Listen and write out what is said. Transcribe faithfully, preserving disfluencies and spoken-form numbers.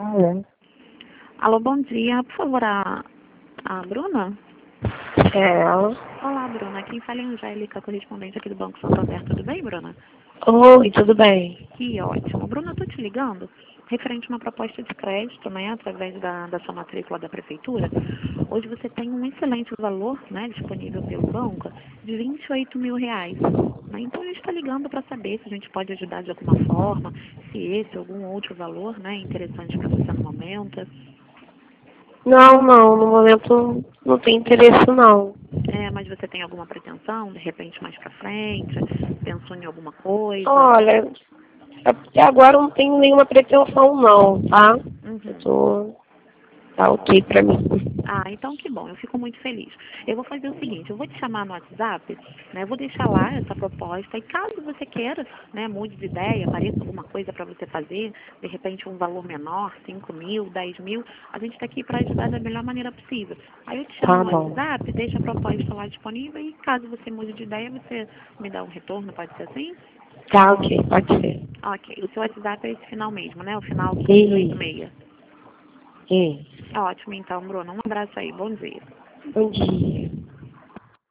Alô? Alô, bom dia. Por favor, a, a Bruna? É ela? Olá, Bruna. Quem fala é a Angélica, correspondente aqui do Banco Santander. Tudo bem, Bruna? Oi, tudo bem? Que ótimo. Bruna, eu tô te ligando referente a uma proposta de crédito, né, através da, da sua matrícula da Prefeitura. Hoje você tem um excelente valor, né, disponível pelo banco, de vinte e oito mil reais. Né? Então, a gente está ligando para saber se a gente pode ajudar de alguma forma, se esse ou algum outro valor, né, é interessante para você no momento. Não, não, no momento não tem interesse não. É, mas você tem alguma pretensão, de repente mais para frente? Pensou em alguma coisa? Olha, até agora eu não tenho nenhuma pretensão não, tá? Eu Uhum. tô... Tá ok pra mim. Ah, então que bom, eu fico muito feliz. Eu vou fazer o seguinte, eu vou te chamar no WhatsApp, né? Eu vou deixar lá essa proposta e caso você queira, né, mude de ideia, apareça alguma coisa para você fazer, de repente um valor menor, cinco mil, dez mil, a gente está aqui para ajudar da melhor maneira possível. Aí eu te chamo Tá no bom. WhatsApp, deixa a proposta lá disponível e caso você mude de ideia, você me dá um retorno, pode ser assim? Tá ok, pode ser. Ok, o seu WhatsApp é esse final mesmo, né? O final quinze oitenta e E, seis. e, Ótimo, então, Bruno. Um abraço aí. Bom dia. bom dia.